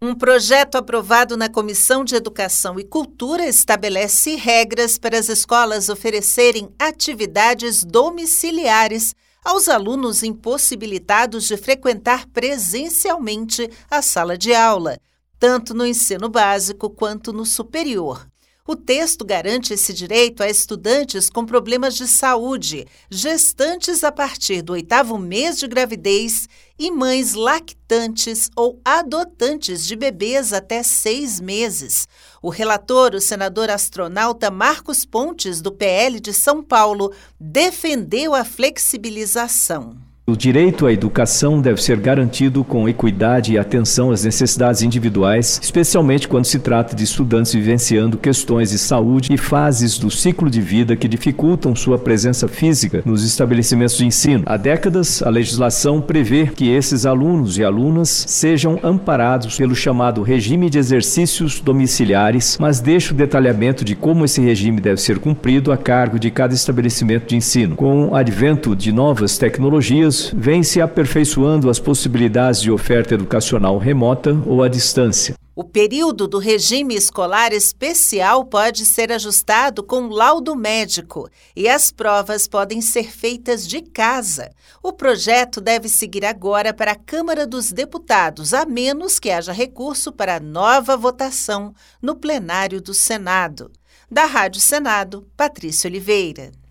Um projeto aprovado na Comissão de Educação e Cultura estabelece regras para as escolas oferecerem atividades domiciliares aos alunos impossibilitados de frequentar presencialmente a sala de aula, tanto no ensino básico quanto no superior. O texto garante esse direito a estudantes com problemas de saúde, gestantes a partir do 8º mês de gravidez e mães lactantes ou adotantes de bebês até 6 meses. O relator, o senador astronauta Marcos Pontes, do PL de São Paulo, defendeu a flexibilização. O direito à educação deve ser garantido com equidade e atenção às necessidades individuais, especialmente quando se trata de estudantes vivenciando questões de saúde e fases do ciclo de vida que dificultam sua presença física nos estabelecimentos de ensino. Há décadas, a legislação prevê que esses alunos e alunas sejam amparados pelo chamado regime de exercícios domiciliares, mas deixa o detalhamento de como esse regime deve ser cumprido a cargo de cada estabelecimento de ensino. Com o advento de novas tecnologias, vem se aperfeiçoando as possibilidades de oferta educacional remota ou à distância. O período do regime escolar especial pode ser ajustado com laudo médico e as provas podem ser feitas de casa. O projeto deve seguir agora para a Câmara dos Deputados, a menos que haja recurso para nova votação no plenário do Senado. Da Rádio Senado, Patrícia Oliveira.